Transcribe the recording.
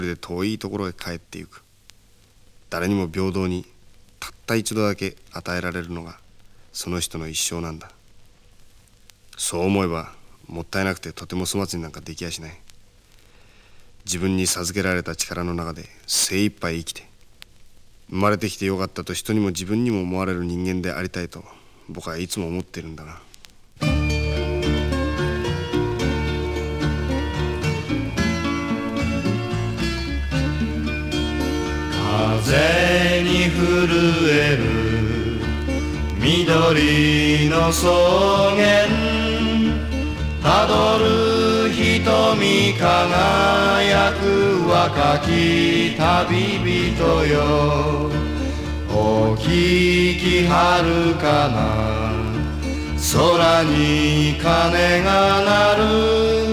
で遠いところへ帰ってゆく。誰にも平等にたった一度だけ与えられるのがその人の一生なんだ。そう思えばもったいなくてとても粗末になんかできやしない。自分に授けられた力の中で精一杯生きて、生まれてきてよかったと人にも自分にも思われる人間でありたいと僕はいつも思っているんだが。 風に震える緑の草原、たどる瞳輝く若き旅人よ。お聞き遥かな空に鐘が鳴る。